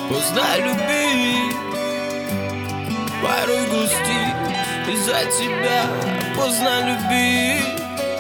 Поздно любить, порой грустить из-за тебя. Поздно любить,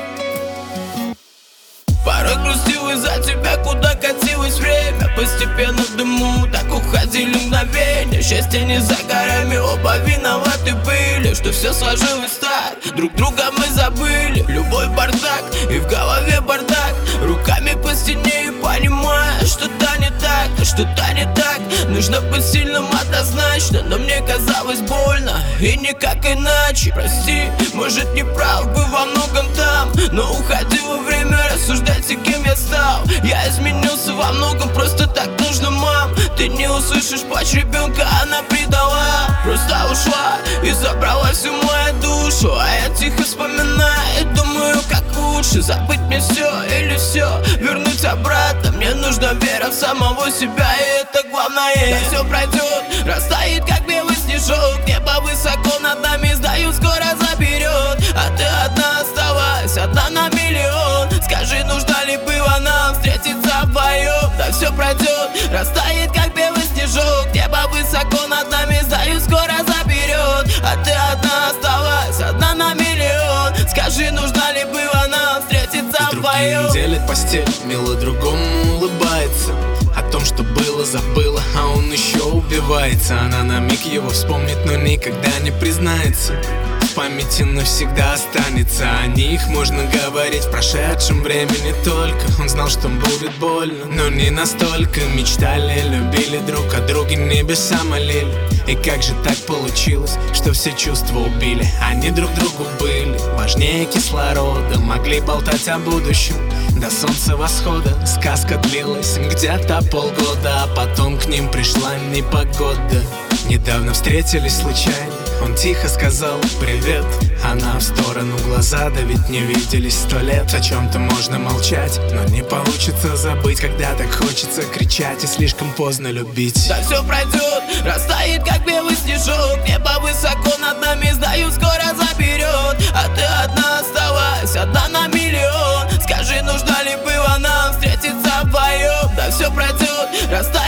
порой грустил из-за тебя. Куда катилось время, постепенно в дыму так уходили мгновения. Счастье не за горами, оба виноваты были, что все сложилось так. Друг друга мы забыли, любой бардак и в голове бардак. Руками по стене и понимаю, что-то не так, что-то не так. Нужно быть сильным однозначно, но мне казалось больно и никак иначе. Прости, может не прав был во многом там, но уходило время рассуждать, и кем я стал. Я изменился во многом, просто так нужно, мам. Ты не услышишь плач ребенка, она предала. Просто ушла и забрала всю мою душу. А я тихо вспоминаю и думаю, как лучше забыть мне все или все вернуть обратно. Мне нужна вера в самого себя, и это главное. Да все пройдет, растает как белый снежок. Небо высоко над нами, знаю, скоро заберет. А ты одна осталась, одна на миллион. Скажи, нужно ли было нам встретиться вдвоем? Да все пройдет, растает как белый снежок. Небо высоко над нами, знаю, скоро заберет. А ты одна осталась, одна на миллион. Скажи, нужно ли было нам встретиться вдвоем? Делит постель, мило другому улыбается. О том, что было, забыла, а он еще убивается. Она на миг его вспомнит, но никогда не признается. В памяти навсегда останется. О них можно говорить в прошедшем времени только. Он знал, что будет больно, но не настолько. Мечтали, любили друг о друге, небеса молили. И как же так получилось, что все чувства убили? Они друг другу были важнее кислорода. Могли болтать о будущем до солнца восхода. Сказка длилась где-то полгода, а потом к ним пришла непогода. Недавно встретились случайно, он тихо сказал привет. Она в сторону глаза, да ведь не виделись 100 лет. О чем-то можно молчать, но не получится забыть, когда так хочется кричать и слишком поздно любить. Да все пройдет, растает как белый снежок. Небо высоко над нами, знаю, скоро заберет. А ты одна осталась, одна на миллион. Скажи, нужно ли было нам встретиться вдвоем? Да все пройдет, растает